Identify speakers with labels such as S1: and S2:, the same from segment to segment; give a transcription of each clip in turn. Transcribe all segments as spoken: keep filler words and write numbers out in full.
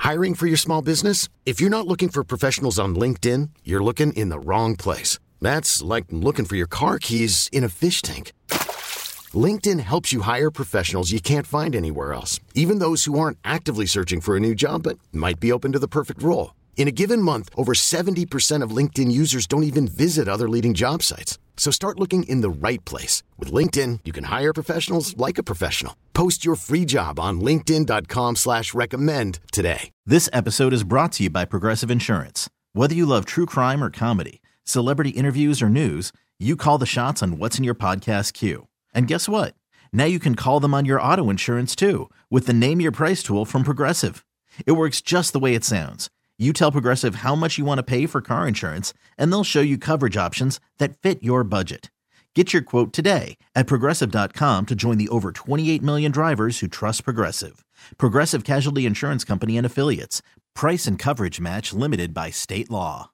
S1: Hiring for your small business? If you're not looking for professionals on LinkedIn, you're looking in the wrong place. That's like looking for your car keys in a fish tank. LinkedIn helps you hire professionals you can't find anywhere else, even those who aren't actively searching for a new job but might be open to the perfect role. In a given month, over seventy percent of LinkedIn users don't even visit other leading job sites. So start looking in the right place. With LinkedIn, you can hire professionals like a professional. Post your free job on linkedin dot com slash recommend today.
S2: This episode is brought to you by Progressive Insurance. Whether you love true crime or comedy, celebrity interviews or news, you call the shots on what's in your podcast queue. And guess what? Now you can call them on your auto insurance too with the Name Your Price tool from Progressive. It works just the way it sounds. You tell Progressive how much you want to pay for car insurance, and they'll show you coverage options that fit your budget. Get your quote today at Progressive dot com to join the over twenty-eight million drivers who trust Progressive. Progressive Casualty Insurance Company and Affiliates. Price and coverage match limited by state law.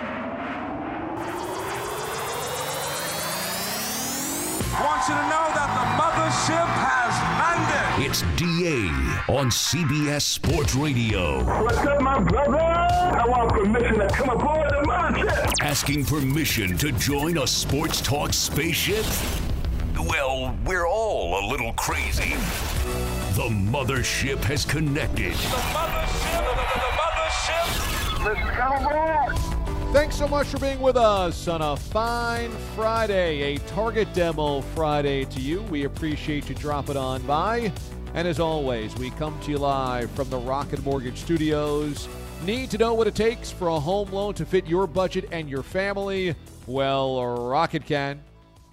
S3: I want you to know that the mothership has landed.
S4: It's D A on C B S Sports Radio.
S5: What's up, my brother? I want permission to come aboard the mothership.
S4: Asking permission to join a sports talk spaceship? Well, we're all a little crazy. The mothership has connected.
S3: The mothership, the, the, the mothership.
S5: Let's come aboard.
S6: Thanks so much for being with us on a fine Friday, a Target Demo Friday to you. We appreciate you dropping on by. And as always, we come to you live from the Rocket Mortgage Studios. Need to know what it takes for a home loan to fit your budget and your family? Well, Rocket can.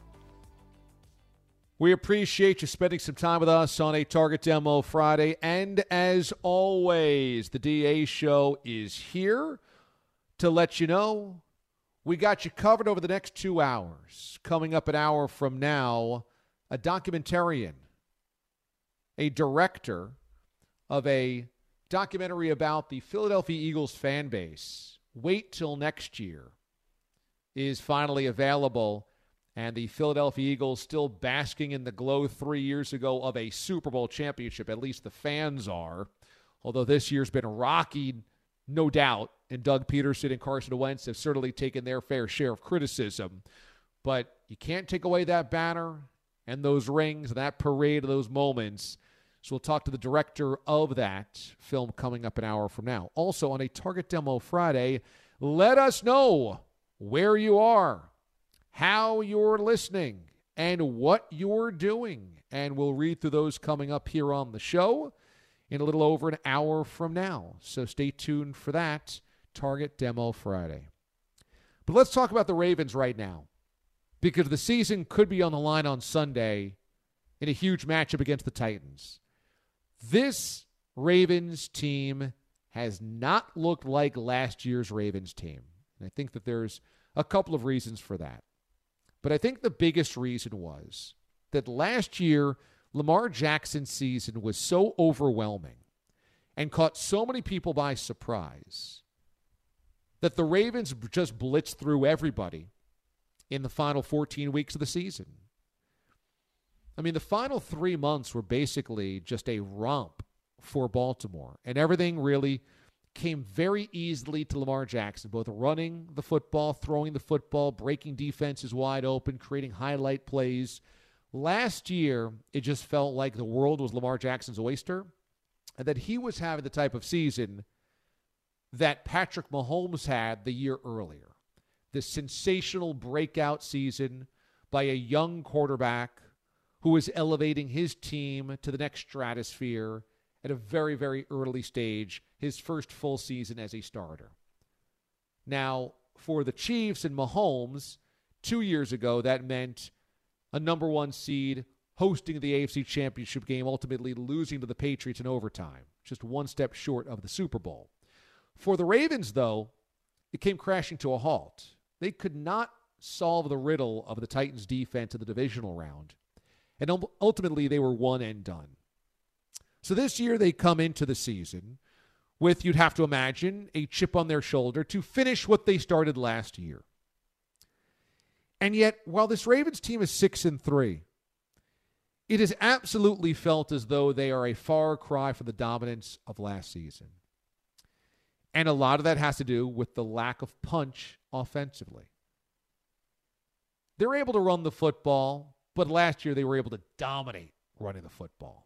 S6: We appreciate you spending some time with us on a Target Demo Friday. And as always, the D A Show is here to let you know we got you covered over the next two hours. Coming up an hour from now, a documentarian, a director of a documentary about the Philadelphia Eagles fan base, Wait Till Next Year, is finally available. And the Philadelphia Eagles still basking in the glow three years ago of a Super Bowl championship. At least the fans are. Although this year's been rocky, no doubt. And Doug Peterson and Carson Wentz have certainly taken their fair share of criticism. But you can't take away that banner and those rings and that parade of those moments. So we'll talk to the director of that film coming up an hour from now. Also on a Target Demo Friday, let us know where you are, how you're listening, and what you're doing. And we'll read through those coming up here on the show in a little over an hour from now. So stay tuned for that. Target Demo Friday. But let's talk about the Ravens right now, because the season could be on the line on Sunday in a huge matchup against the Titans. This Ravens team has not looked like last year's Ravens team. And I think that there's a couple of reasons for that. But I think the biggest reason was that last year, Lamar Jackson's season was so overwhelming and caught so many people by surprise that the Ravens just blitzed through everybody in the final fourteen weeks of the season. I mean, the final three months were basically just a romp for Baltimore, and everything really came very easily to Lamar Jackson, both running the football, throwing the football, breaking defenses wide open, creating highlight plays. Last year, it just felt like the world was Lamar Jackson's oyster, and that he was having the type of season that Patrick Mahomes had the year earlier. This sensational breakout season by a young quarterback who is elevating his team to the next stratosphere at a very, very early stage, his first full season as a starter. Now, for the Chiefs and Mahomes, two years ago, that meant a number one seed hosting the A F C Championship game, ultimately losing to the Patriots in overtime, just one step short of the Super Bowl. For the Ravens, though, it came crashing to a halt. They could not solve the riddle of the Titans' defense in the divisional round, and ultimately they were one and done. So this year they come into the season with, you'd have to imagine, a chip on their shoulder to finish what they started last year. And yet, while this Ravens team is six and three, it is absolutely felt as though they are a far cry from the dominance of last season. And a lot of that has to do with the lack of punch offensively. They're able to run the football, but last year they were able to dominate running the football.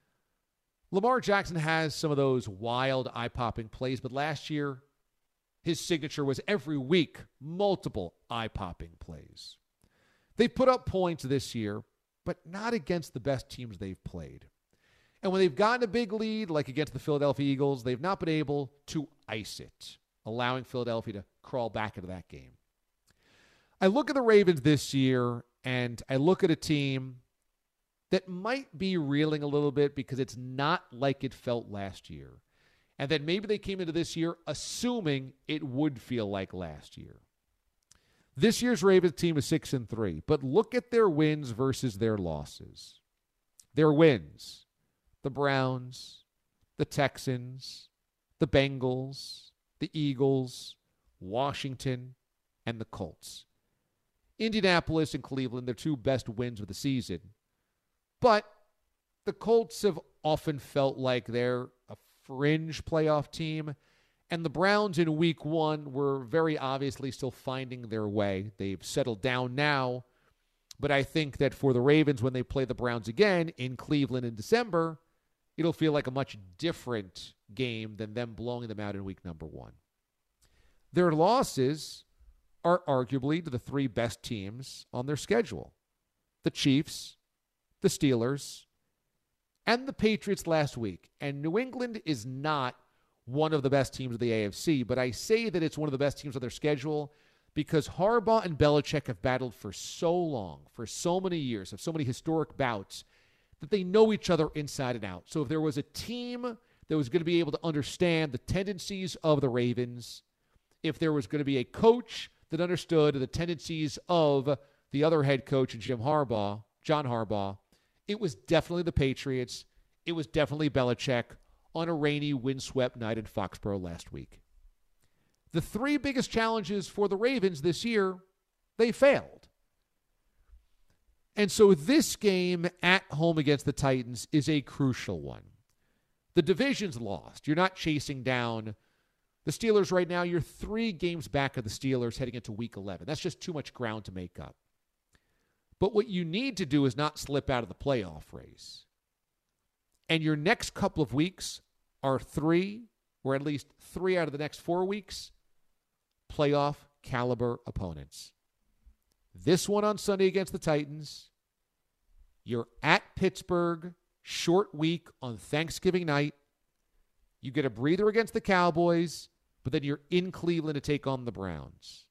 S6: Lamar Jackson has some of those wild, eye-popping plays, but last year his signature was every week multiple eye-popping plays. They put up points this year, but not against the best teams they've played. And when they've gotten a big lead, like against the Philadelphia Eagles, they've not been able to ice it, allowing Philadelphia to crawl back into that game. I look at the Ravens this year, and I look at a team that might be reeling a little bit because it's not like it felt last year. And then maybe they came into this year assuming it would feel like last year. This year's Ravens team is six and three, but look at their wins versus their losses. Their wins: the Browns, the Texans, the Bengals, the Eagles, Washington, and the Colts. Indianapolis and Cleveland, their two best wins of the season. But the Colts have often felt like they're a fringe playoff team, and the Browns in week one were very obviously still finding their way. They've settled down now, but I think that for the Ravens, when they play the Browns again in Cleveland in December, it'll feel like a much different game than them blowing them out in week number one. Their losses are arguably to the three best teams on their schedule: the Chiefs, the Steelers, and the Patriots last week. And New England is not one of the best teams of the A F C, but I say that it's one of the best teams on their schedule because Harbaugh and Belichick have battled for so long, for so many years, have so many historic bouts, that they know each other inside and out. So if there was a team that was going to be able to understand the tendencies of the Ravens, if there was going to be a coach that understood the tendencies of the other head coach, Jim Harbaugh, John Harbaugh, it was definitely the Patriots. It was definitely Belichick on a rainy, windswept night in Foxborough last week. The three biggest challenges for the Ravens this year, they failed. And so this game at home against the Titans is a crucial one. The division's lost. You're not chasing down the Steelers right now. You're three games back of the Steelers heading into week eleven. That's just too much ground to make up. But what you need to do is not slip out of the playoff race. And your next couple of weeks are three, or at least three out of the next four weeks, playoff caliber opponents. This one on Sunday against the Titans. You're at Pittsburgh, short week on Thanksgiving night. You get a breather against the Cowboys, but then you're in Cleveland to take on the Browns.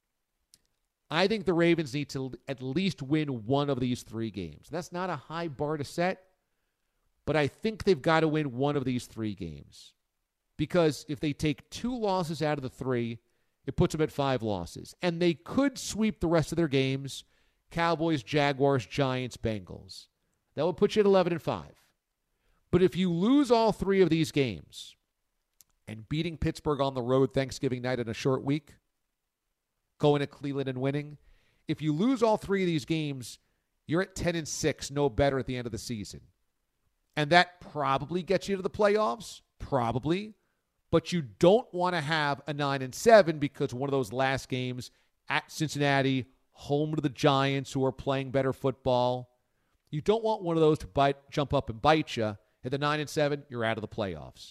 S6: I think the Ravens need to at least win one of these three games. That's not a high bar to set, but I think they've got to win one of these three games. Because if they take two losses out of the three, it puts them at five losses. And they could sweep the rest of their games: Cowboys, Jaguars, Giants, Bengals. That would put you at eleven and five. But if you lose all three of these games, and beating Pittsburgh on the road Thanksgiving night in a short week, going to Cleveland and winning, if you lose all three of these games, you're at ten and six, no better at the end of the season. And that probably gets you to the playoffs, probably. But you don't want to have a nine and seven because one of those last games at Cincinnati, home to the Giants who are playing better football. You don't want one of those to bite, jump up and bite you. At the nine and seven, you're out of the playoffs.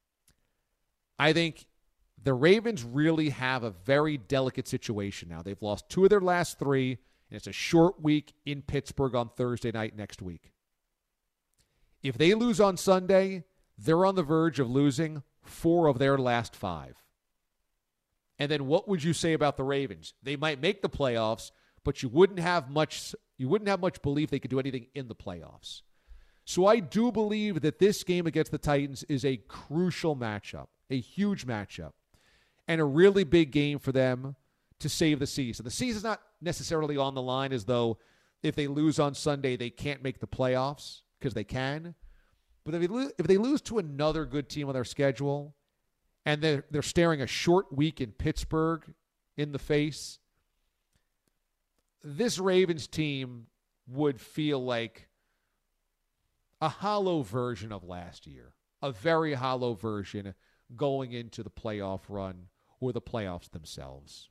S6: I think the Ravens really have a very delicate situation now. They've lost two of their last three, and it's a short week in Pittsburgh on Thursday night next week. If they lose on Sunday, they're on the verge of losing four of their last five. And then what would you say about the Ravens? They might make the playoffs, but you wouldn't have much you wouldn't have much belief they could do anything in the playoffs. So I do believe that this game against the Titans is a crucial matchup, a huge matchup, and a really big game for them to save the season. The season's not necessarily on the line as though if they lose on Sunday, they can't make the playoffs, because they can. But if they, lo- if they lose to another good team on their schedule, and they're, they're staring a short week in Pittsburgh in the face, this Ravens team would feel like a hollow version of last year, a very hollow version going into the playoff run or the playoffs themselves.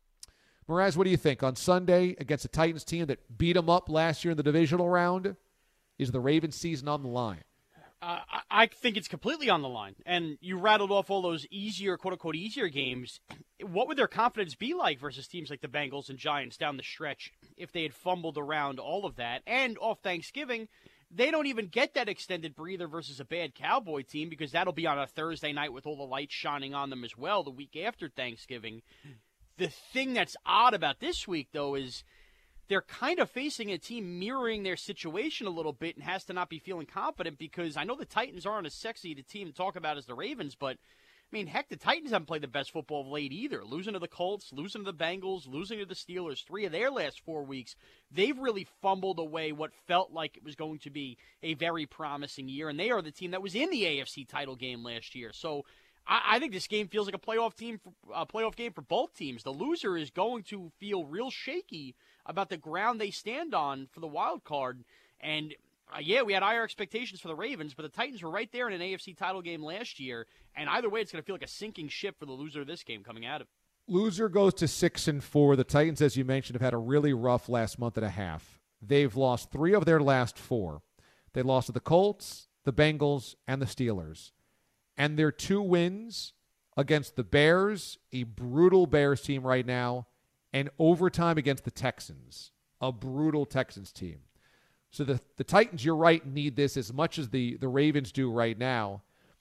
S6: Mraz, what do you think? On Sunday against a Titans team that beat them up last year in the divisional round, is the Ravens season on the line?
S7: Uh, I think it's completely on the line. And you rattled off all those easier, quote-unquote, easier games. What would their confidence be like versus teams like the Bengals and Giants down the stretch if they had fumbled around all of that? And off Thanksgiving, they don't even get that extended breather versus a bad Cowboy team because that'll be on a Thursday night with all the lights shining on them as well the week after Thanksgiving. The thing that's odd about this week, though, is they're kind of facing a team mirroring their situation a little bit and has to not be feeling confident because I know the Titans aren't as sexy a team to talk about as the Ravens, but, I mean, heck, the Titans haven't played the best football of late either. Losing to the Colts, losing to the Bengals, losing to the Steelers, three of their last four weeks. They've really fumbled away what felt like it was going to be a very promising year, and they are the team that was in the A F C title game last year. So I think this game feels like a playoff team, a playoff game for both teams. The loser is going to feel real shaky about the ground they stand on for the wild card. And uh, yeah, we had higher expectations for the Ravens, but the Titans were right there in an A F C title game last year. And either way, it's going to feel like a sinking ship for the loser of this game coming at it.
S6: Loser goes to six and four. The Titans, as you mentioned, have had a really rough last month and a half. They've lost three of their last four. They lost to the Colts, the Bengals, and the Steelers. And their two wins against the Bears, a brutal Bears team right now, and overtime against the Texans, a brutal Texans team. So the, the Titans, you're right, need this as much as the, the Ravens do right now.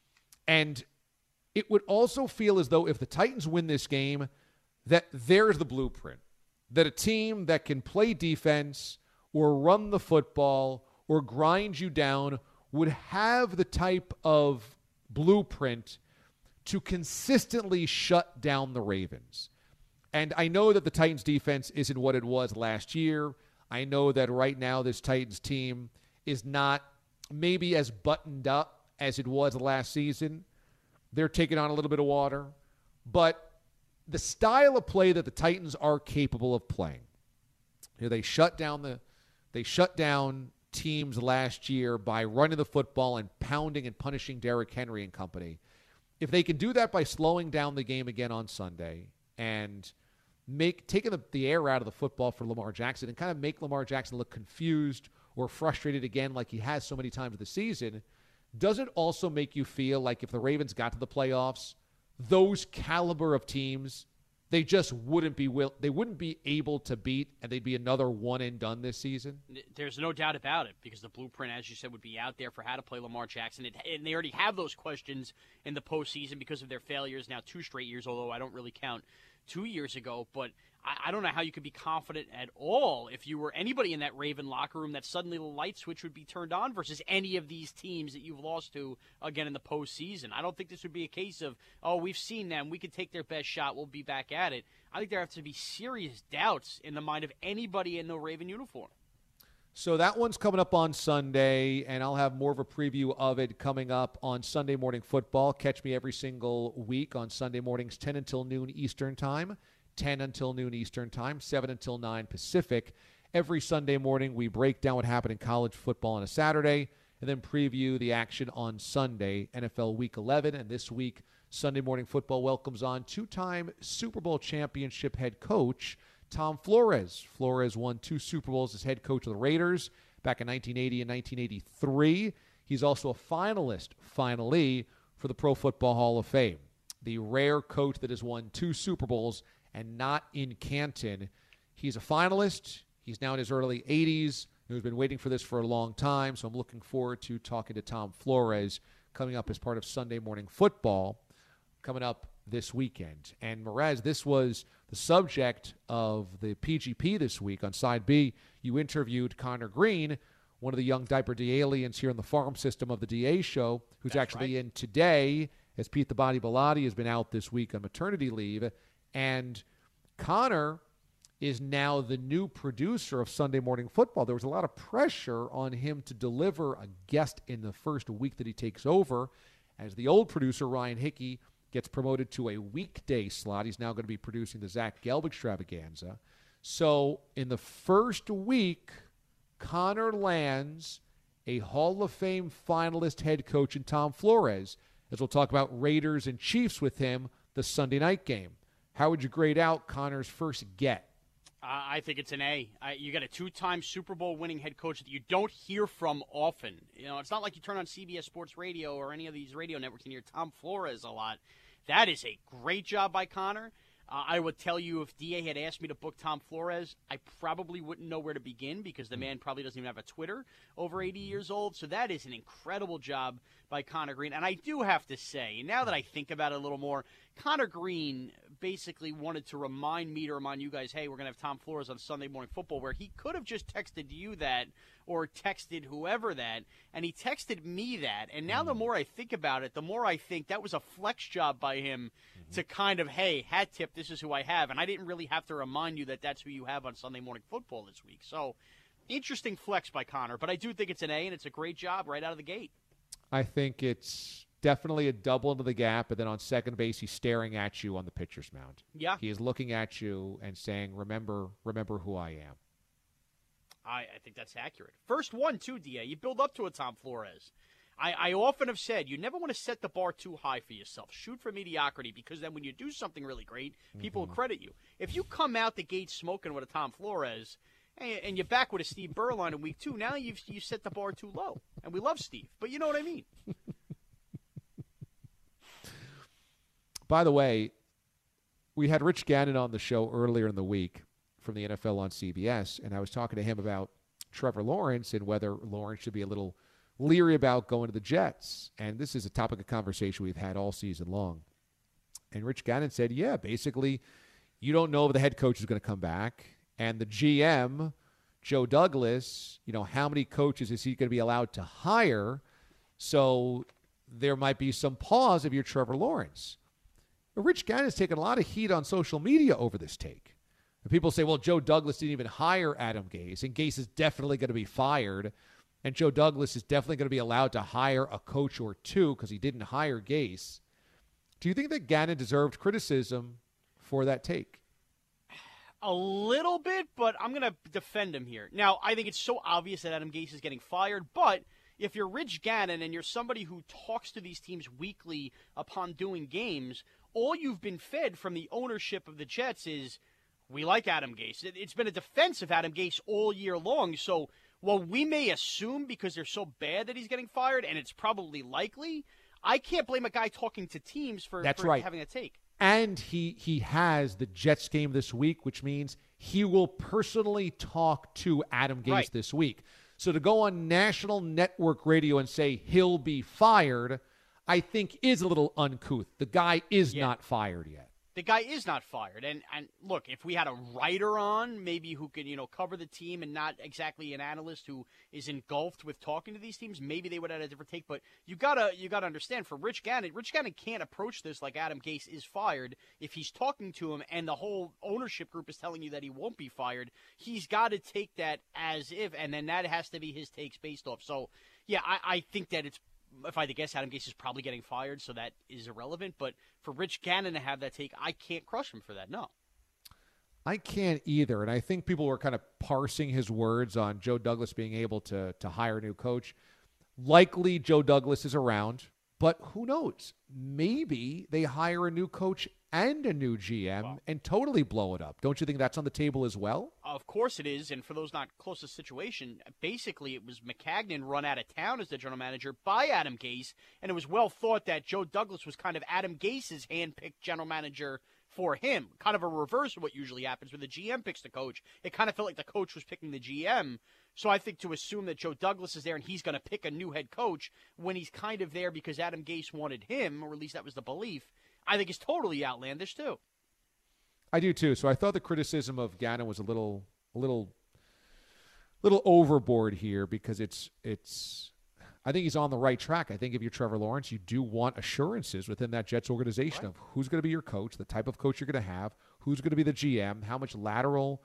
S6: And it would also feel as though if the Titans win this game, that there's the blueprint. That a team that can play defense or run the football or grind you down would have the type of blueprint to consistently shut down the Ravens. And I know that the Titans defense isn't what it was last year. I know that right now this Titans team is not maybe as buttoned up as it was last season. They're taking on a little bit of water. But the style of play that the Titans are capable of playing, you know, they shut down the they shut down teams last year by running the football and pounding and punishing Derrick Henry and company. If they can do that by slowing down the game again on Sunday and make taking the, the air out of the football for Lamar Jackson and kind of make Lamar Jackson look confused or frustrated again like he has so many times this season, does it also make you feel like if the Ravens got to the playoffs, those caliber of teams, they just wouldn't be will they wouldn't be able to beat, and they'd be another one and done this season?
S7: There's no doubt about it, because the blueprint, as you said, would be out there for how to play Lamar Jackson. It, and they already have those questions in the postseason because of their failures now two straight years, although I don't really count two years ago. But I, I don't know how you could be confident at all if you were anybody in that Raven locker room that suddenly the light switch would be turned on versus any of these teams that you've lost to again in the postseason. I don't think this would be a case of, oh, we've seen them, we could take their best shot, we'll be back at it. I think there have to be serious doubts in the mind of anybody in the Raven uniform.
S6: So that one's coming up on Sunday, and I'll have more of a preview of it coming up on Sunday Morning Football. Catch me every single week on Sunday mornings, ten until noon Eastern Time, ten until noon Eastern Time, seven until nine Pacific. Every Sunday morning, we break down what happened in college football on a Saturday and then preview the action on Sunday, N F L Week eleven. And this week, Sunday Morning Football welcomes on two-time Super Bowl championship head coach Tom Flores. Flores won two Super Bowls as head coach of the Raiders back in nineteen eighty and nineteen eighty-three. He's also a finalist, finally, for the Pro Football Hall of Fame. The rare coach that has won two Super Bowls and not in Canton. He's a finalist. He's now in his early eighties. He's been waiting for this for a long time, so I'm looking forward to talking to Tom Flores coming up as part of Sunday Morning Football coming up this weekend. And Mraz, this was the subject of the P G P this week. On Side B, you interviewed Connor Green, one of the young Diaper D aliens here in the farm system of the D A show, who's That's actually right. in today, as Pete the Body Bellotti has been out this week on maternity leave. And Connor is now the new producer of Sunday Morning Football. There was a lot of pressure on him to deliver a guest in the first week that he takes over, as the old producer, Ryan Hickey, gets promoted to a weekday slot. He's now going to be producing the Zach Gelb extravaganza. So in the first week, Connor lands a Hall of Fame finalist head coach in Tom Flores. as we'll talk about Raiders and Chiefs with him, the Sunday night game. How would you grade out Connor's first get?
S7: Uh, I think it's an A. I, you got a two-time Super Bowl winning head coach that you don't hear from often. You know, it's not like you turn on C B S Sports Radio or any of these radio networks and you hear Tom Flores a lot. That is a great job by Connor. Uh, I would tell you if D A had asked me to book Tom Flores, I probably wouldn't know where to begin because the man probably doesn't even have a Twitter, over eighty years old. So that is an incredible job by Connor Green. And I do have to say, now that I think about it a little more, Connor Green basically wanted to remind me to remind you guys, hey, we're going to have Tom Flores on Sunday Morning Football, where he could have just texted you that or texted whoever that, and he texted me that. And now the more I think about it, the more I think that was a flex job by him mm-hmm. to kind of, hey, hat tip, this is who I have. And I didn't really have to remind you that that's who you have on Sunday Morning Football this week. So interesting flex by Connor, but I do think it's an A, and it's a great job right out of the gate.
S6: I think it's definitely a double into the gap, and then on second base, he's staring at you on the pitcher's mound.
S7: Yeah.
S6: He is looking at you and saying, remember, remember who I am.
S7: I, I think that's accurate. First one, too, D A. You build up to a Tom Flores. I, I often have said you never want to set the bar too high for yourself. Shoot for mediocrity, because then when you do something really great, people mm-hmm. will credit you. If you come out the gate smoking with a Tom Flores and, and you're back with a Steve Berline in week two, now you've you set the bar too low. And we love Steve, but you know what I mean.
S6: By the way, we had Rich Gannon on the show earlier in the week from the N F L on C B S, and I was talking to him about Trevor Lawrence and whether Lawrence should be a little leery about going to the Jets. And this is a topic of conversation we've had all season long. And Rich Gannon said, yeah, basically, you don't know if the head coach is going to come back. And the G M, Joe Douglas, you know, how many coaches is he going to be allowed to hire? So there might be some pause if you're Trevor Lawrence. But Rich Gannon has taken a lot of heat on social media over this take. And people say, well, Joe Douglas didn't even hire Adam Gase, and Gase is definitely going to be fired, and Joe Douglas is definitely going to be allowed to hire a coach or two because he didn't hire Gase. Do you think that Gannon deserved criticism for that take?
S7: A little bit, but I'm going to defend him here. Now, I think it's so obvious that Adam Gase is getting fired, but if you're Rich Gannon and you're somebody who talks to these teams weekly upon doing games, all you've been fed from the ownership of the Jets is, we like Adam Gase. It's been a defense of Adam Gase all year long. So while we may assume because they're so bad that he's getting fired, and it's probably likely, I can't blame a guy talking to teams for,
S6: That's
S7: for
S6: right.
S7: having a take.
S6: And he he has the Jets game this week, which means he will personally talk to Adam Gase
S7: Right.
S6: this week. So to go on national network radio and say he'll be fired, I think is a little uncouth. The guy is
S7: Yeah.
S6: not fired yet.
S7: The guy is not fired. And and look, if we had a writer on, maybe who could, you know, cover the team and not exactly an analyst who is engulfed with talking to these teams, maybe they would have a different take. But you gotta you gotta understand, for Rich Gannon, Rich Gannon can't approach this like Adam Gase is fired. If he's talking to him and the whole ownership group is telling you that he won't be fired, he's got to take that as if, and then that has to be his takes based off. So yeah, I, I think that it's, if I had to guess, Adam Gase is probably getting fired, so that is irrelevant. But for Rich Gannon to have that take, I can't crush him for that, no.
S6: I can't either, and I think people were kind of parsing his words on Joe Douglas being able to to hire a new coach. Likely Joe Douglas is around, but who knows? Maybe they hire a new coach and a new G M wow. and totally blow it up. Don't you think that's on the table as well?
S7: Of course it is, and for those not close to the situation, basically it was Maccagnan run out of town as the general manager by Adam Gase, and it was well thought that Joe Douglas was kind of Adam Gase's hand-picked general manager for him. Kind of a reverse of what usually happens when the G M picks the coach. It kind of felt like the coach was picking the G M. So I think to assume that Joe Douglas is there and he's going to pick a new head coach when he's kind of there because Adam Gase wanted him, or at least that was the belief, I think is totally outlandish too.
S6: I do too. So I thought the criticism of Gannon was a little, a little, little overboard here because it's, it's. I think he's on the right track. I think if you're Trevor Lawrence, you do want assurances within that Jets organization right. of who's going to be your coach, the type of coach you're going to have, who's going to be the G M, how much lateral,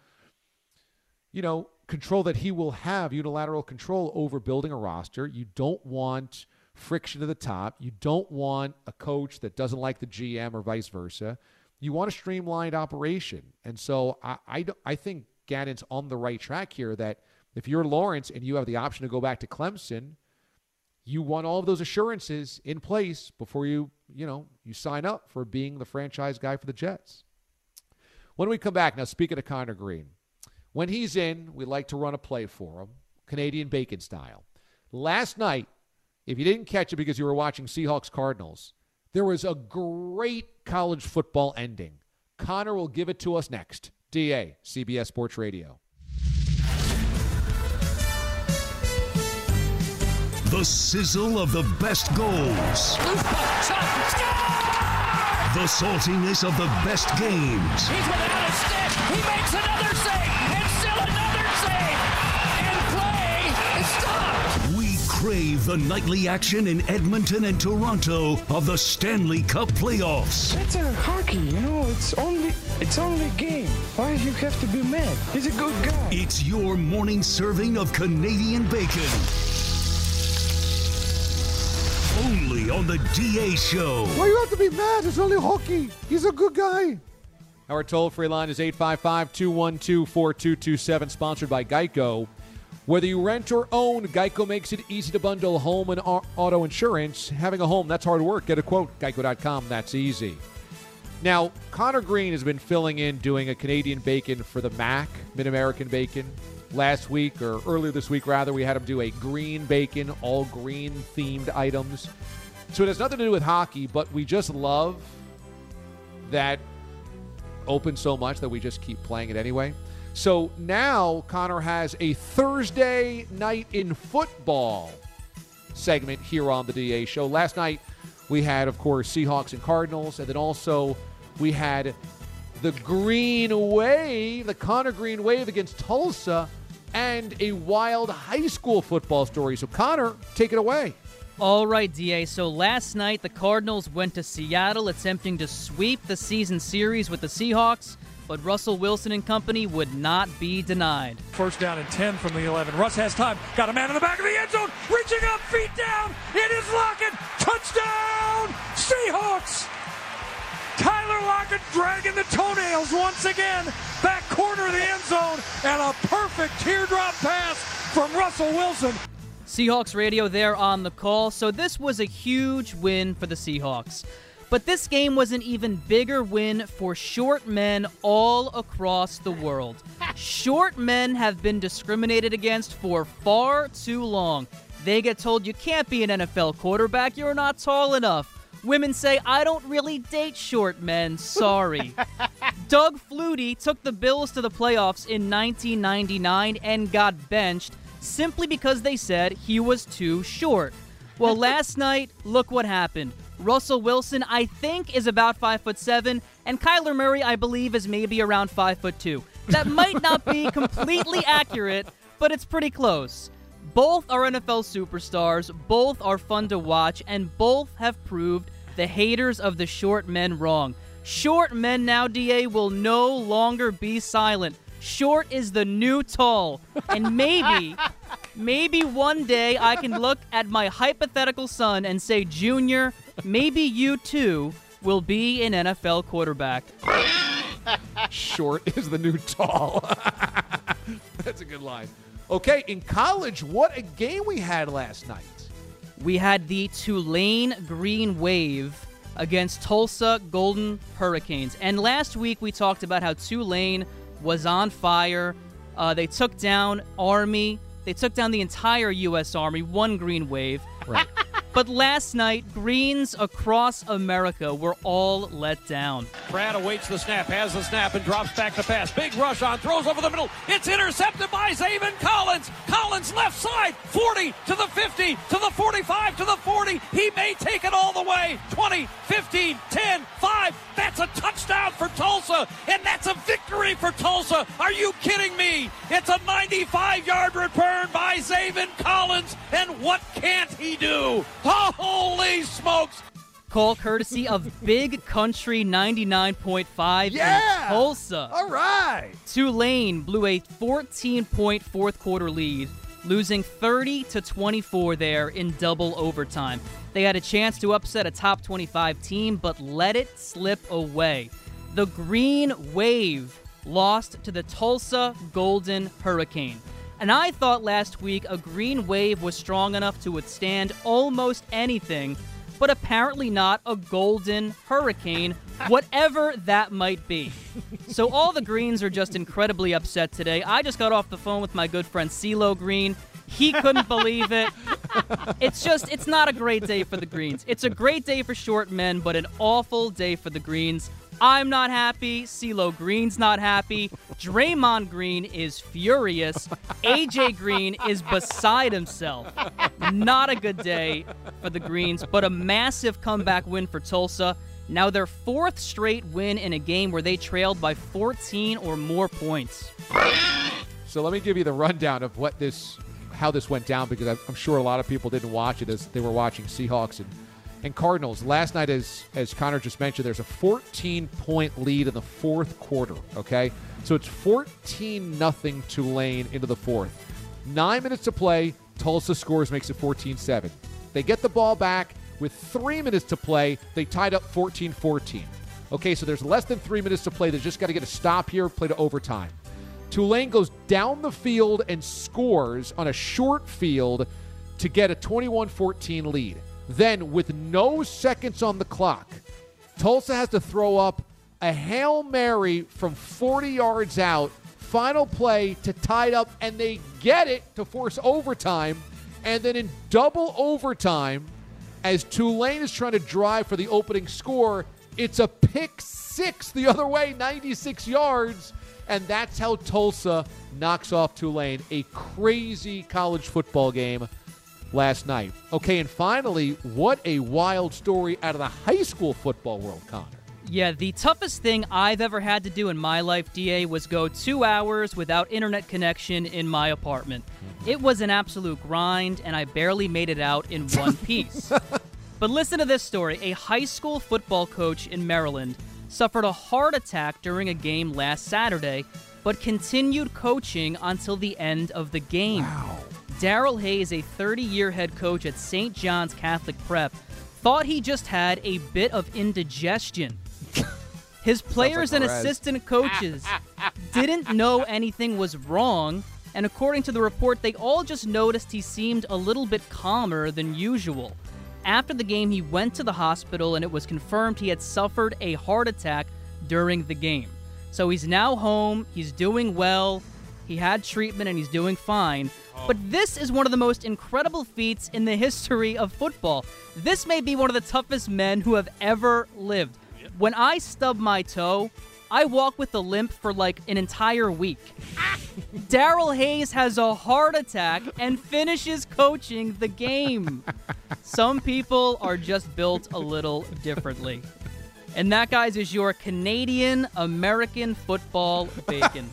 S6: you know, control that he will have, unilateral control over building a roster. You don't want friction to the top. You don't want a coach that doesn't like the G M or vice versa. You want a streamlined operation. And so I, I, I think Gannon's on the right track here, that if you're Lawrence and you have the option to go back to Clemson, you want all of those assurances in place before you, you know, you sign up for being the franchise guy for the Jets. When we come back, now speaking of Connor Green, when he's in, we like to run a play for him, Canadian bacon style. Last night, if you didn't catch it because you were watching Seahawks Cardinals, there was a great college football ending. Connor will give it to us next. D A, C B S Sports Radio.
S4: The sizzle of the best goals. The saltiness of the best games.
S8: He's without a stick. He makes another save. And still another save. And play is stopped.
S4: We crave the nightly action in Edmonton and Toronto of the Stanley Cup playoffs.
S9: It's a hockey, you know. It's only it's only a game. Why do you have to be mad? He's a good guy.
S4: It's your morning serving of Canadian bacon. Only on the D A Show.
S6: Why you have to be mad? It's only hockey. He's a good guy. Our toll-free line is eight five five, two one two, four two two seven, sponsored by Geico. Whether you rent or own, Geico makes it easy to bundle home and auto insurance. Having a home, that's hard work. Get a quote, geico dot com. That's easy. Now, Connor Green has been filling in doing a Canadian bacon for the Mac, Mid-American Bacon. Last week, or earlier this week, rather, we had him do a green bacon, all green-themed items. So it has nothing to do with hockey, but we just love that open so much that we just keep playing it anyway. So now Connor has a Thursday night in football segment here on the D A Show. Last night we had, of course, Seahawks and Cardinals, and then also we had the Green Wave, the Connor Green Wave against Tulsa, and a wild high school football story. So, Connor, take it away.
S10: All right, D A. So last night, the Cardinals went to Seattle attempting to sweep the season series with the Seahawks, but Russell Wilson and company would not be denied.
S11: First down and ten from the eleven. Russ has time. Got a man in the back of the end zone. Reaching up, feet down. It is Lockett. Touchdown, Seahawks. Tyler Lockett dragging the toenails once again. Back corner of the end zone. And a perfect teardrop pass from Russell Wilson.
S10: Seahawks radio there on the call. So this was a huge win for the Seahawks. But this game was an even bigger win for short men all across the world. Short men have been discriminated against for far too long. They get told you can't be an N F L quarterback, you're not tall enough. Women say, I don't really date short men, sorry. Doug Flutie took the Bills to the playoffs in nineteen ninety-nine and got benched simply because they said he was too short. Well, last night, look what happened. Russell Wilson, I think, is about five foot seven, and Kyler Murray, I believe, is maybe around five foot two. That might not be completely accurate, but it's pretty close. Both are N F L superstars, both are fun to watch, and both have proved the haters of the short men wrong. Short men now, D A, will no longer be silent. Short is the new tall. And maybe, maybe one day I can look at my hypothetical son and say, Junior, maybe you too will be an N F L quarterback.
S6: Short is the new tall. That's a good line. Okay, in college, what a game we had last night.
S10: We had the Tulane Green Wave against Tulsa Golden Hurricanes. And last week we talked about how Tulane was on fire. Uh, they took down Army. They took down the entire U S Army, one Green Wave.
S6: Right.
S10: But last night, Greens across America were all let down.
S11: Brad awaits the snap, has the snap, and drops back to pass. Big rush on, throws over the middle. It's intercepted by Zaven Collins. Collins left side, forty to the fifty, to the forty-five, to the forty. He may take it all the way. twenty, fifteen, ten, five. That's a touchdown for Tulsa, and that's a victory for Tulsa. Are you kidding me? It's a ninety-five-yard return by Zaven Collins, and what can't he do? Oh, holy smokes!
S10: Call courtesy of Big Country ninety-nine point five
S6: yeah!
S10: in Tulsa.
S6: All right.
S10: Tulane blew a fourteen-point fourth quarter lead, losing thirty to twenty-four there in double overtime. They had a chance to upset a top twenty-five team, but let it slip away. The Green Wave lost to the Tulsa Golden Hurricane. And I thought last week a green wave was strong enough to withstand almost anything, but apparently not a golden hurricane, whatever that might be. So all the Greens are just incredibly upset today. I just got off the phone with my good friend CeeLo Green. He couldn't believe it. It's just, it's not a great day for the Greens. It's a great day for short men, but an awful day for the Greens. I'm not happy. CeeLo Green's not happy. Draymond Green is furious. A J Green is beside himself. Not a good day for the Greens, but a massive comeback win for Tulsa. Now their fourth straight win in a game where they trailed by fourteen or more points.
S6: So let me give you the rundown of what this, how this went down, because I'm sure a lot of people didn't watch it as they were watching Seahawks and And Cardinals. Last night, as as Connor just mentioned, there's a fourteen-point lead in the fourth quarter, okay? So it's fourteen nothing Tulane into the fourth. Nine minutes to play, Tulsa scores, makes it fourteen seven. They get the ball back with three minutes to play. They tied up fourteen fourteen. Okay, so there's less than three minutes to play. They just got to get a stop here, play to overtime. Tulane goes down the field and scores on a short field to get a twenty-one fourteen lead. Then, with no seconds on the clock, Tulsa has to throw up a Hail Mary from forty yards out, final play to tie it up, and they get it to force overtime. And then in double overtime, as Tulane is trying to drive for the opening score, it's a pick six the other way, ninety-six yards, and that's how Tulsa knocks off Tulane. A crazy college football game last night. Okay, and finally, what a wild story out of the high school football world, Connor.
S10: Yeah, the toughest thing I've ever had to do in my life, D A, was go two hours without internet connection in my apartment. Mm-hmm. It was an absolute grind, and I barely made it out in one piece. But listen to this story. A high school football coach in Maryland suffered a heart attack during a game last Saturday, but continued coaching until the end of the game.
S6: Wow.
S10: Darrell Hayes, a thirty-year head coach at Saint John's Catholic Prep, thought he just had a bit of indigestion. His players like and assistant coaches didn't know anything was wrong, and according to the report, they all just noticed he seemed a little bit calmer than usual. After the game, he went to the hospital, and it was confirmed he had suffered a heart attack during the game. So he's now home, he's doing well, he had treatment, and he's doing fine. But this is one of the most incredible feats in the history of football. This may be one of the toughest men who have ever lived. When I stub my toe, I walk with a limp for like an entire week. Darrell Hayes has a heart attack and finishes coaching the game. Some people are just built a little differently. And that, guys, is your Canadian-American football bacon.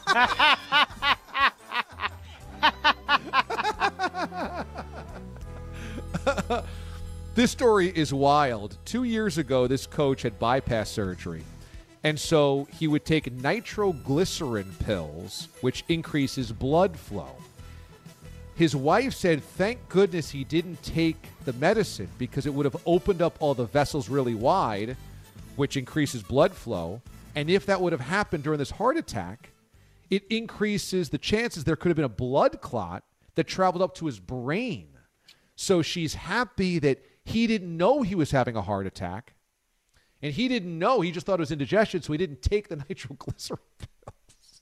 S6: This story is wild. Two years ago, this coach had bypass surgery, and so he would take nitroglycerin pills, which increases blood flow. His wife said, thank goodness he didn't take the medicine because it would have opened up all the vessels really wide, which increases blood flow. And if that would have happened during this heart attack, it increases the chances there could have been a blood clot that traveled up to his brain. So she's happy that he didn't know he was having a heart attack, and he didn't know. He just thought it was indigestion, so he didn't take the nitroglycerin pills.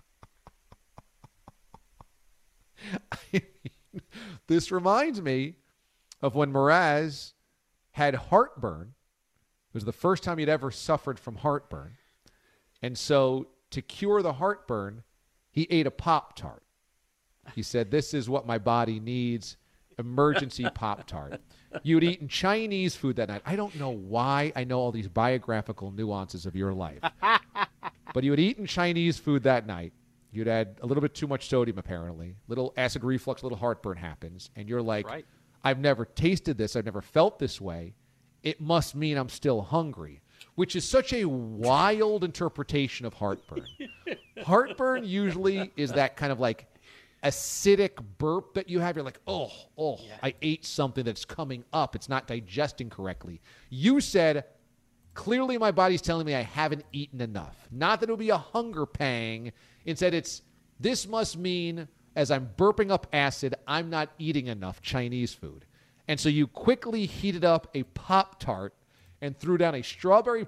S6: I mean, this reminds me of when Mraz had heartburn. It was the first time he'd ever suffered from heartburn. And so to cure the heartburn, he ate a Pop-Tart. He said, this is what my body needs, emergency Pop-Tart. You had eaten Chinese food that night. I don't know why I know all these biographical nuances of your life. But you had eaten Chinese food that night. You'd had a little bit too much sodium, apparently. Little acid reflux, little heartburn happens. And you're like, right. I've never tasted this. I've never felt this way. It must mean I'm still hungry, which is such a wild interpretation of heartburn. Heartburn usually is that kind of like acidic burp that you have. You're like, oh, oh, yeah. I ate something that's coming up. It's not digesting correctly. You said, clearly my body's telling me I haven't eaten enough. Not that it would be a hunger pang. Instead, it's, this must mean as I'm burping up acid, I'm not eating enough Chinese food. And so you quickly heated up a Pop-Tart and threw down a strawberry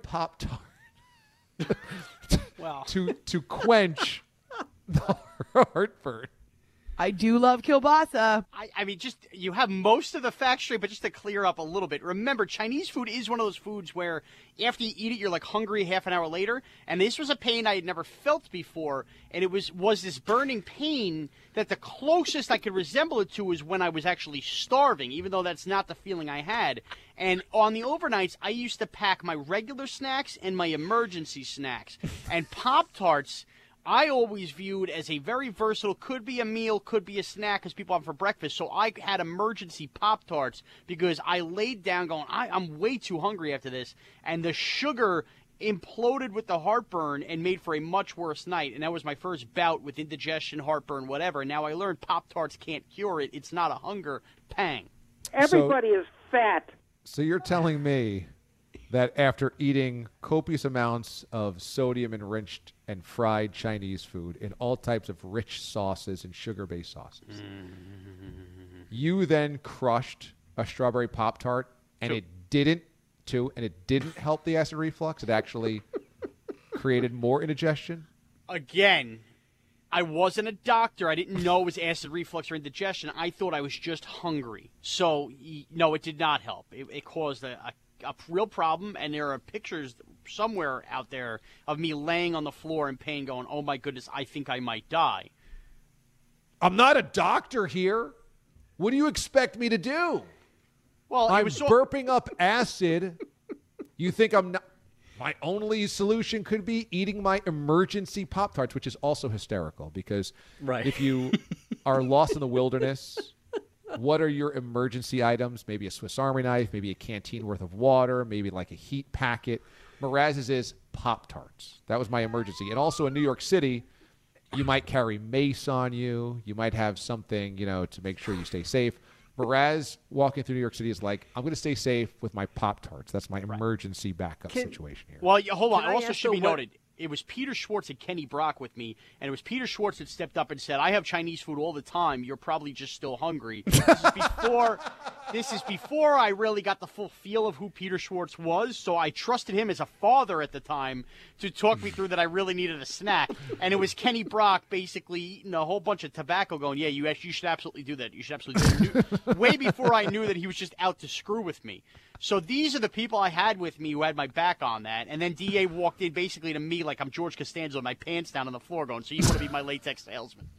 S6: Pop-Tart
S7: wow.
S6: to to quench the heartburn.
S12: I do love kielbasa.
S7: I, I mean, just you have most of the facts straight, but just to clear up a little bit, remember, Chinese food is one of those foods where after you eat it, you're like hungry half an hour later. And this was a pain I had never felt before, and it was was this burning pain that the closest I could resemble it to was when I was actually starving, even though that's not the feeling I had. And on the overnights, I used to pack my regular snacks and my emergency snacks. And Pop-Tarts, I always viewed as a very versatile, could be a meal, could be a snack, because people have them for breakfast. So I had emergency Pop-Tarts because I laid down going, I, I'm way too hungry after this. And the sugar imploded with the heartburn and made for a much worse night. And that was my first bout with indigestion, heartburn, whatever. Now I learned Pop-Tarts can't cure it. It's not a hunger pang.
S13: Everybody so, is fat.
S6: So you're telling me that after eating copious amounts of sodium-enriched and fried Chinese food in all types of rich sauces and sugar-based sauces, mm-hmm. you then crushed a strawberry Pop-Tart, and
S7: True.
S6: it didn't, too, and it didn't help the acid reflux. It actually created more indigestion.
S7: Again, I wasn't a doctor. I didn't know it was acid reflux or indigestion. I thought I was just hungry. So, no, it did not help. It, it caused a, a a real problem, and there are pictures somewhere out there of me laying on the floor in pain going, oh my goodness, I think I might die.
S6: I'm not a doctor here. What do you expect me to do?
S7: Well,
S6: I'm
S7: it was so-
S6: burping up acid. You think I'm not? My only solution could be eating my emergency Pop-Tarts, which is also hysterical because
S14: right.
S6: if you are lost in the wilderness, what are your emergency items? Maybe a Swiss Army knife, maybe a canteen worth of water, maybe like a heat packet. Mraz's is Pop-Tarts. That was my emergency. And also in New York City, you might carry mace on you. You might have something, you know, to make sure you stay safe. Mraz walking through New York City is like, I'm going to stay safe with my Pop-Tarts. That's my emergency backup
S7: Can,
S6: situation here.
S7: Well, hold on.
S14: Can I
S7: also should be
S14: what-
S7: noted, it was Peter Schwartz and Kenny Brock with me, and it was Peter Schwartz that stepped up and said, I have Chinese food all the time. You're probably just still hungry. This is before this is before I really got the full feel of who Peter Schwartz was, so I trusted him as a father at the time to talk me through that I really needed a snack. And it was Kenny Brock basically eating a whole bunch of tobacco going, yeah, you, you should absolutely do that. You should absolutely do that. Way before I knew that he was just out to screw with me. So these are the people I had with me who had my back on that. And then D A walked in basically to me like I'm George Costanza with my pants down on the floor going, so you want to be my latex salesman.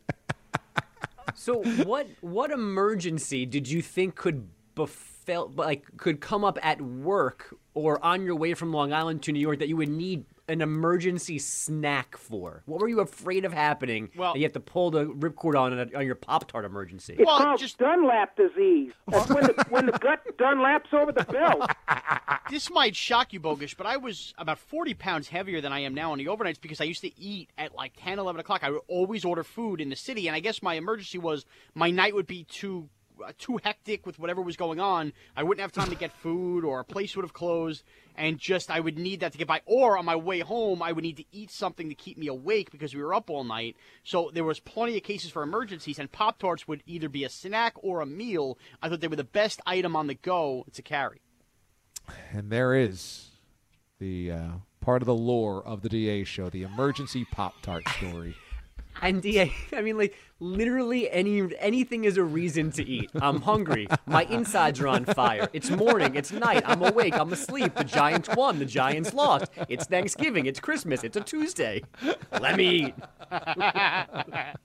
S14: So what what emergency did you think could befell, like could come up at work or on your way from Long Island to New York that you would need an emergency snack for? What were you afraid of happening
S7: well,
S14: that you have to pull the ripcord on a, on your Pop-Tart emergency?
S13: It's
S7: well,
S13: called
S7: just,
S13: Dunlap disease. That's when the, when the gut Dunlaps over the belt.
S7: This might shock you, Bogish, but I was about forty pounds heavier than I am now on the overnights because I used to eat at like ten, eleven o'clock. I would always order food in the city, and I guess my emergency was my night would be too uh, too hectic with whatever was going on. I wouldn't have time to get food, or a place would have closed, and just I would need that to get by. Or on my way home, I would need to eat something to keep me awake because we were up all night. So there was plenty of cases for emergencies, and Pop-Tarts would either be a snack or a meal. I thought they were the best item on the go to carry.
S6: And there is the uh, part of the lore of the D A show, the emergency Pop-Tart story.
S14: And D A, I mean, like, literally any anything is a reason to eat. I'm hungry. My insides are on fire. It's morning. It's night. I'm awake. I'm asleep. The Giants won. The Giants lost. It's Thanksgiving. It's Christmas. It's a Tuesday. Let me eat.
S6: I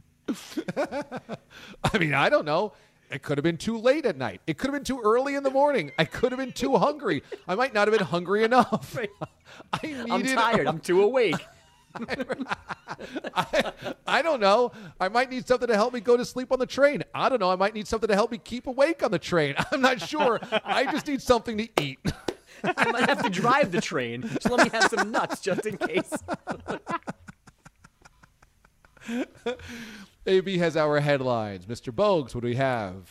S6: mean, I don't know. It could have been too late at night. It could have been too early in the morning. I could have been too hungry. I might not have been hungry enough.
S14: Right.
S6: I needed,
S14: I'm tired. I'm too awake.
S6: I, I don't know. I might need something to help me go to sleep on the train. I don't know. I might need something to help me keep awake on the train. I'm not sure. I just need something to eat.
S14: I might have to drive the train. So let me have some nuts just in case.
S6: A B has our headlines. Mister Bogues, what do we have?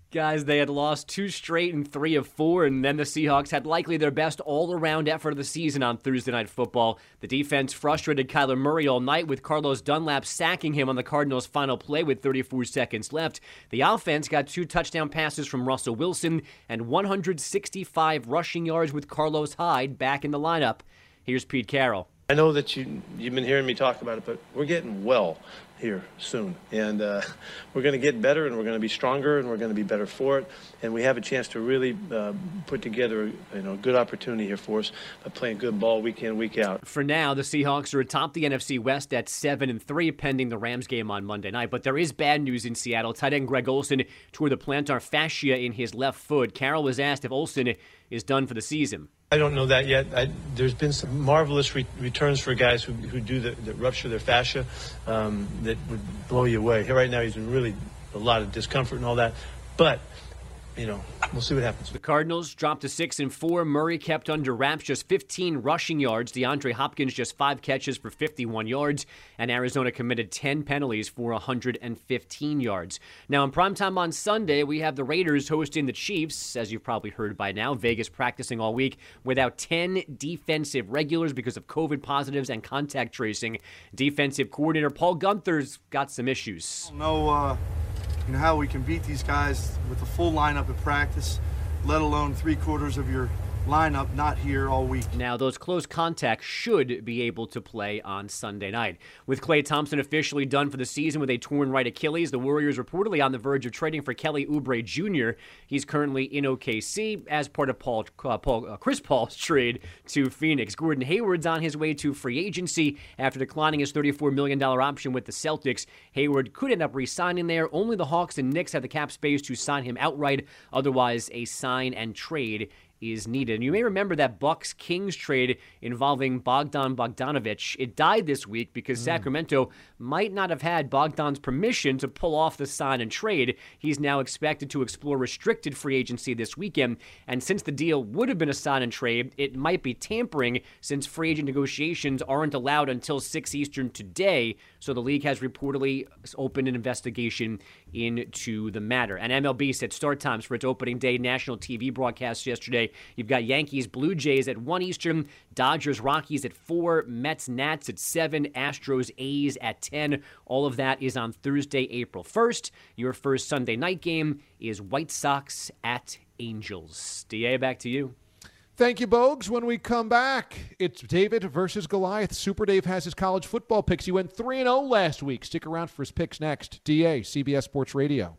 S14: Guys, they had lost two straight and three of four, and then the Seahawks had likely their best all-around effort of the season on Thursday Night Football. The defense frustrated Kyler Murray all night, with Carlos Dunlap sacking him on the Cardinals' final play with thirty-four seconds left. The offense got two touchdown passes from Russell Wilson and one hundred sixty-five rushing yards with Carlos Hyde back in the lineup. Here's Pete Carroll.
S15: I know that you, you've been hearing me talk about it, but we're getting well here soon. And uh, we're going to get better, and we're going to be stronger, and we're going to be better for it. And we have a chance to really uh, put together you know, a good opportunity here for us by playing good ball week in, week out.
S14: For now, the Seahawks are atop the N F C West at seven and three, pending the Rams game on Monday night. But there is bad news in Seattle. Tight end Greg Olsen tore the plantar fascia in his left foot. Carroll was asked if Olsen is done for the season.
S15: I don't know that yet. I, there's been some marvelous re- returns for guys who, who do the, that rupture their fascia um, that would blow you away. Here right now, he's in really a lot of discomfort and all that. But, you know, we'll see what happens.
S14: The Cardinals dropped to six and four. Murray kept under wraps, just fifteen rushing yards. DeAndre Hopkins just five catches for fifty-one yards, and Arizona committed ten penalties for one hundred fifteen yards. Now, in primetime on Sunday, we have the Raiders hosting the Chiefs, as you've probably heard by now. Vegas practicing all week without ten defensive regulars because of COVID positives and contact tracing. Defensive coordinator Paul Gunther's got some issues.
S16: I don't know, uh, you know how we can beat these guys with a full lineup at practice, let alone three quarters of your lineup not here all week.
S14: Now, those close contacts should be able to play on Sunday night. With Klay Thompson officially done for the season with a torn right Achilles, the Warriors reportedly on the verge of trading for Kelly Oubre Junior He's currently in O K C as part of Paul, uh, Paul uh, Chris Paul's trade to Phoenix. Gordon Hayward's on his way to free agency after declining his thirty-four million dollars option with the Celtics. Hayward could end up re-signing there. Only the Hawks and Knicks have the cap space to sign him outright. Otherwise, a sign and trade is needed. And you may remember that Bucks-Kings trade involving Bogdan Bogdanovic. It died this week because mm. Sacramento might not have had Bogdan's permission to pull off the sign and trade. He's now expected to explore restricted free agency this weekend. And since the deal would have been a sign and trade, it might be tampering since free agent negotiations aren't allowed until six Eastern today. So the league has reportedly opened an investigation into the matter. And M L B set start times for its opening day national T V broadcast yesterday. You've got Yankees, Blue Jays at one Eastern, Dodgers, Rockies at four, Mets, Nats at seven, Astros, A's at ten. All of that is on Thursday, April first. Your first Sunday night game is White Sox at Angels. D A, back to you.
S6: Thank you, Bogues. When we come back, it's David versus Goliath. Super Dave has his college football picks. He went three and oh last week. Stick around for his picks next. D A, C B S Sports Radio.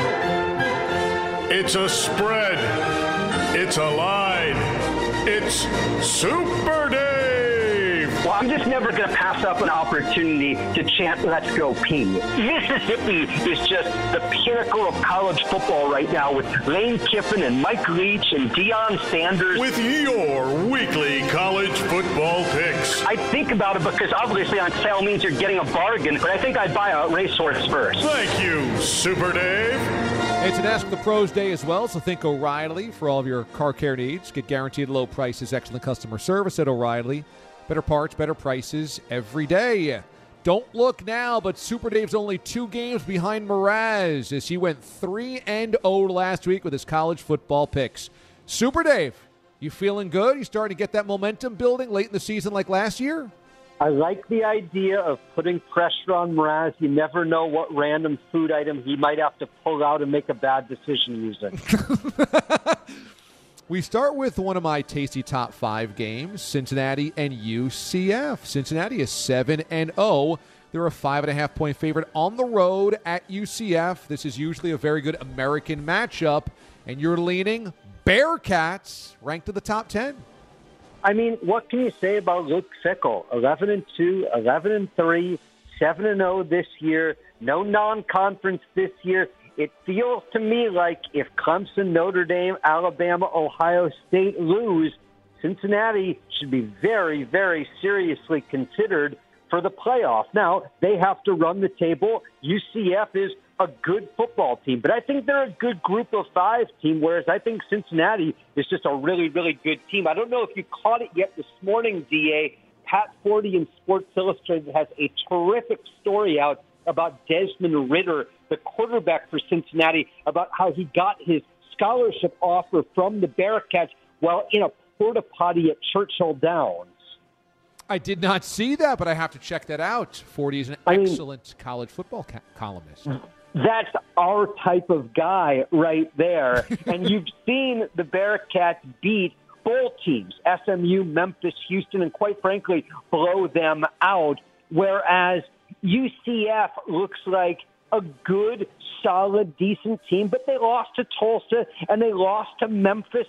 S17: It's a spread. It's a line. It's Super Dave.
S13: Well, I'm just never going to pass up an opportunity to chant, "Let's go P." Mississippi is just the pinnacle of college football right now with Lane Kiffin and Mike Leach and Deion Sanders.
S17: With your weekly college football picks.
S13: I think about it because obviously on sale means you're getting a bargain, but I think I'd buy a racehorse first.
S17: Thank you, Super Dave.
S6: It's an Ask the Pros day as well, so think O'Reilly for all of your car care needs. Get guaranteed low prices, excellent customer service at O'Reilly. Better parts, better prices every day. Don't look now, but Super Dave's only two games behind Mraz as he went three and oh last week with his college football picks. Super Dave, you feeling good? You starting to get that momentum building late in the season like last year?
S13: I like the idea of putting pressure on Mraz. You never know what random food item he might have to pull out and make a bad decision using.
S6: We start with one of my tasty top five games, Cincinnati and U C F. Cincinnati is seven and oh. They're a five and a half point favorite on the road at U C F. This is usually a very good American matchup, and you're leaning Bearcats, ranked in the top ten.
S13: I mean, what can you say about Luke Fickell? eleven and two, eleven and three, seven and oh this year. No non-conference this year. It feels to me like if Clemson, Notre Dame, Alabama, Ohio State lose, Cincinnati should be very, very seriously considered for the playoff. Now, they have to run the table. U C F is a good football team, but I think they're a good group of five team, whereas I think Cincinnati is just a really, really good team. I don't know if you caught it yet this morning, D A. Pat Forty in Sports Illustrated has a terrific story out about Desmond Ridder the quarterback for Cincinnati, about how he got his scholarship offer from the Bearcats while in a porta potty at Churchill Downs.
S6: I did not see that, but I have to check that out. forty is an I excellent mean, college football ca- columnist.
S13: That's our type of guy right there. And you've seen the Bearcats beat bowl teams, S M U, Memphis, Houston, and quite frankly, blow them out. Whereas U C F looks like a good, solid, decent team, but they lost to Tulsa and they lost to Memphis.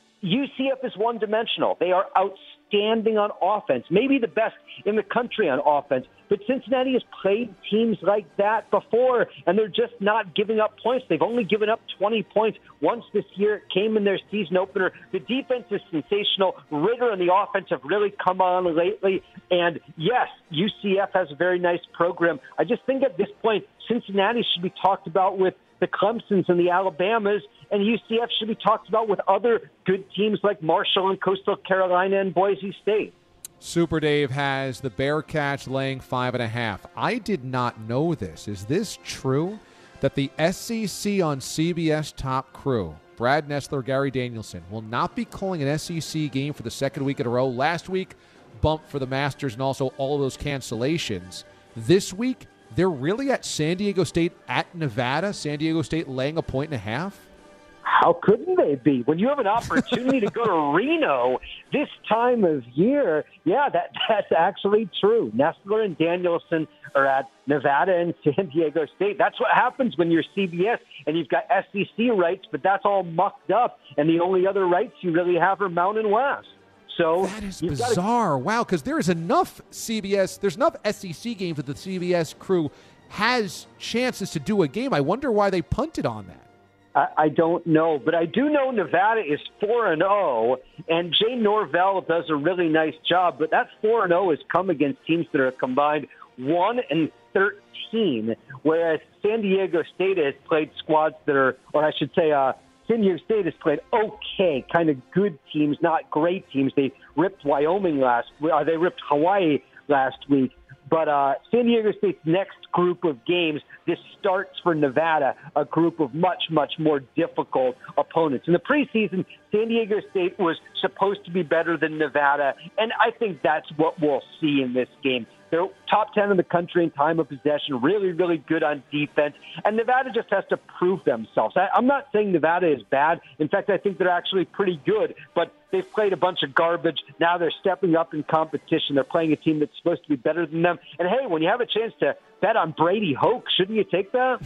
S13: U C F is one-dimensional. They are outstanding on offense, maybe the best in the country on offense. But Cincinnati has played teams like that before, and they're just not giving up points. They've only given up twenty points once this year. It came in their season opener. The defense is sensational. Ritter and the offense have really come on lately. And, yes, U C F has a very nice program. I just think at this point, Cincinnati should be talked about with the Clemsons and the Alabamas, and U C F should be talked about with other good teams like Marshall and Coastal Carolina and Boise State.
S6: Super Dave has the Bearcats laying five and a half. I did not know this. Is this true that the S E C on C B S top crew, Brad Nessler, Gary Danielson, will not be calling an S E C game for the second week in a row? Last week, bump for the Masters and also all of those cancellations. This week, they're really at San Diego State at Nevada. San Diego State laying a point and a half.
S13: How couldn't they be? When you have an opportunity to go to Reno this time of year, yeah, that that's actually true. Nessler and Danielson are at Nevada and San Diego State. That's what happens when you're C B S and you've got S E C rights, but that's all mucked up, and the only other rights you really have are Mountain West. So
S6: that is bizarre. Gotta... Wow, because there is enough C B S, there's enough S E C games that the C B S crew has chances to do a game. I wonder why they punted on that.
S13: I, I don't know, but I do know Nevada is four and zero, and Jay Norvell does a really nice job. But that four and zero has come against teams that are combined one and thirteen, whereas San Diego State has played squads that are, or I should say, uh, San Diego State has played okay, kind of good teams, not great teams. They ripped Wyoming last week. Uh, they ripped Hawaii last week. But uh, San Diego State's next group of games, this starts for Nevada, a group of much, much more difficult opponents. In the preseason, San Diego State was supposed to be better than Nevada, and I think that's what we'll see in this game. They're top ten in the country in time of possession, really, really good on defense, and Nevada just has to prove themselves. I, I'm not saying Nevada is bad. In fact, I think they're actually pretty good, but they've played a bunch of garbage. Now they're stepping up in competition. They're playing a team that's supposed to be better than them. And, hey, when you have a chance to bet on Brady Hoke, shouldn't you take that?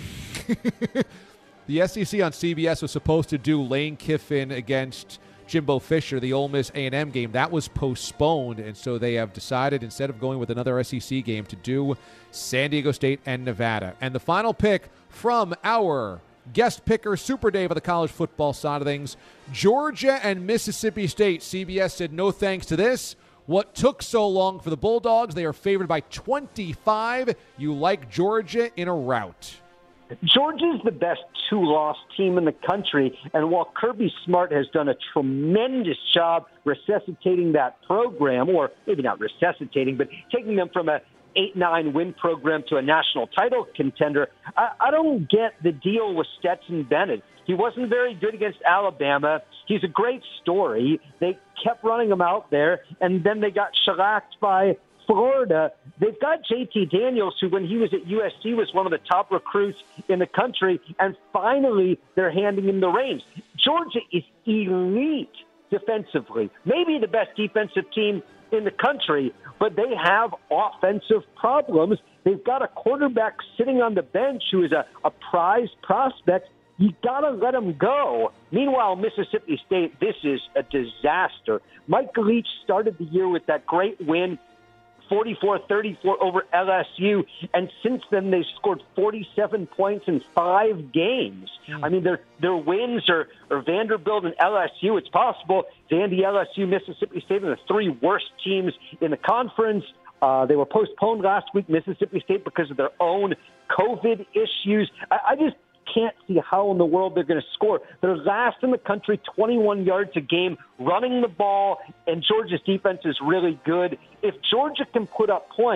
S6: The S E C on C B S was supposed to do Lane Kiffin against Jimbo Fisher, the Ole Miss A and M game. That was postponed, and so they have decided, instead of going with another S E C game, to do San Diego State and Nevada. And the final pick from our guest picker, Super Dave, of the college football side of things, Georgia and Mississippi State. C B S said no thanks to this. What took so long for the Bulldogs? They are favored by twenty-five. You like Georgia in a rout.
S13: Georgia's the best two-loss team in the country, and while Kirby Smart has done a tremendous job resuscitating that program, or maybe not resuscitating, but taking them from a eight nine win program to a national title contender, I, I don't get the deal with Stetson Bennett. He wasn't very good against Alabama. He's a great story. They kept running him out there, and then they got shellacked by Florida. They've got J T Daniels, who when he was at U S C was one of the top recruits in the country, and finally they're handing him the reins. Georgia is elite defensively, maybe the best defensive team in the country, but they have offensive problems. They've got a quarterback sitting on the bench who is a, a prized prospect. You got to let him go. Meanwhile, Mississippi State, this is a disaster. Mike Leach started the year with that great win, forty-four thirty-four over L S U, and since then they've scored forty-seven points in five games. Mm. I mean, their their wins are, are Vanderbilt and L S U. It's possible Vandy, L S U, Mississippi State are the three worst teams in the conference. Uh, they were postponed last week, Mississippi State, because of their own COVID issues. I, I just can't see how in the world they're going to score. They're last in the country, twenty-one yards a game, running the ball, and Georgia's defense is really good. If Georgia can put up points,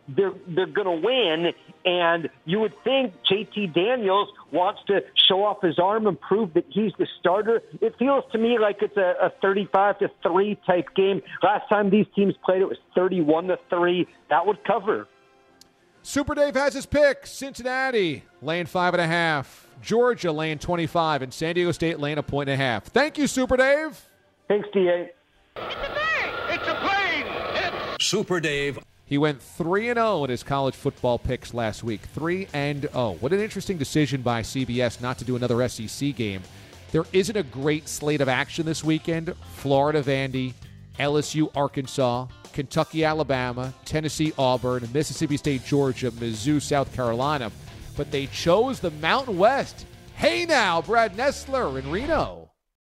S13: they're they're going to win. And you would think J T Daniels wants to show off his arm and prove that he's the starter. It feels to me like it's a, a thirty-five to three type game. Last time these teams played, it was thirty-one to three. That would cover.
S6: Super Dave has his pick. Cincinnati laying five and a half. Georgia laying twenty-five. And San Diego State laying a point and a half. Thank you, Super Dave.
S13: Thanks, D A.
S8: It's a plane. It's
S4: Super Dave.
S6: He went three and oh in his college football picks last week. three and oh. What an interesting decision by C B S not to do another S E C game. There isn't a great slate of action this weekend. Florida Vandy, L S U Arkansas, Kentucky Alabama, Tennessee Auburn, Mississippi State Georgia, Mizzou South Carolina. But they chose the Mountain West. Hey now, Brad Nessler in Reno.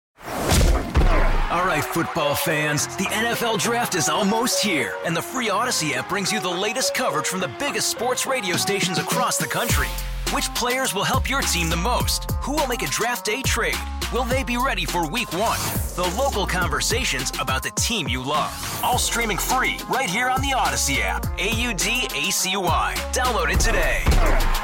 S18: All right, football fans, the N F L Draft is almost here, and the free Odyssey app brings you the latest coverage from the biggest sports radio stations across the country. Which players will help your team the most? Who will make a draft day trade? Will they be ready for week one? The local conversations about the team you love. All streaming free right here on the Odyssey app. A U D A C Y. Download it today.